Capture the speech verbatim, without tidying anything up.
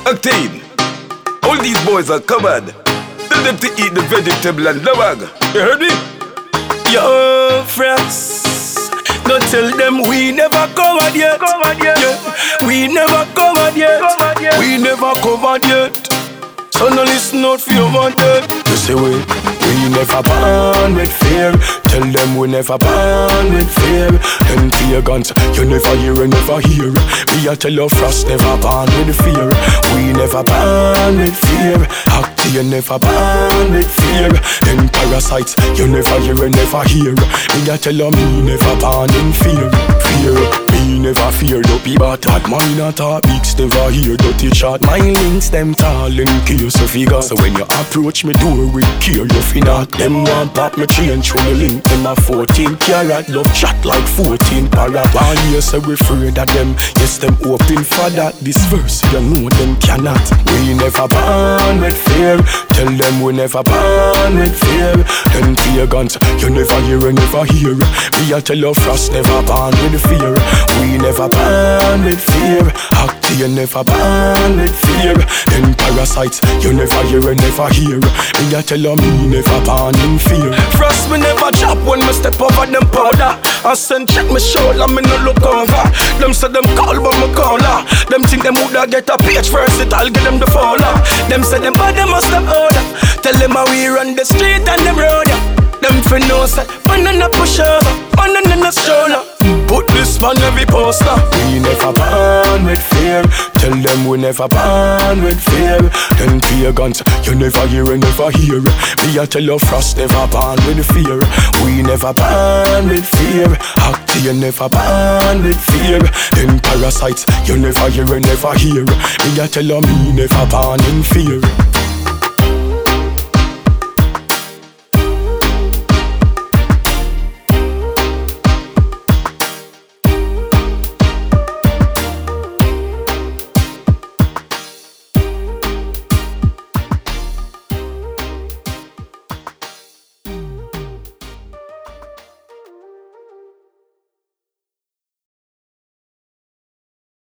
Octane, all these boys are covered. Tell them to eat the vegetable and lawag. You heard me? Yo, friends, don't tell them we never covered yet. Covered yet. Yeah. We never covered yet. Covered yet. We never covered yet. So no listen out for your wanted. You say we, we never born with fear. Tell them we never born with fear. Them pagans, you never hear and never hear. Me I tell you frost never born with fear. We never born with fear. Acty you never born with fear. Them parasites, you never hear and never hear. Me I tell you me never born in fear. Fear, me never fear. No people talk, mine not talk. Beaks never hear. Dirty shot, my links them tall and case of figure. So when you approach me door with care, you feel not. Them want pop me change through the link. Them a fourteen carat love chat like fourteen para. One year say we afraid of them. Yes, them open for that. This verse, you know them cannot. We never born with fear. Tell them we never born with fear. Them pagans, you never hear and never hear. Me I tell you frost never born with fear. We never born with fear. Acty you never born with fear. Them parasites, you never hear and never hear. Me I tell you me never born in fear. Frost me never chop when me step over them powder. I send check me shoulder, me no look over. Them say them call but me caller. Them think them woulda get a page first, it I'll get them the follow. Them say them bad, them must have order. Tell them how we run the street and them road, yeah. Them fi know say, man on a push over, man on a stroller. Put this on every poster. We never born with fear. Tell them we never born with fear. Them pagans, you never hear and never hear. Me I tell you frost never born with fear. We never born with fear. Acty you never born with fear. Them parasites, you never hear and never hear. Me I tell you me never born in fear.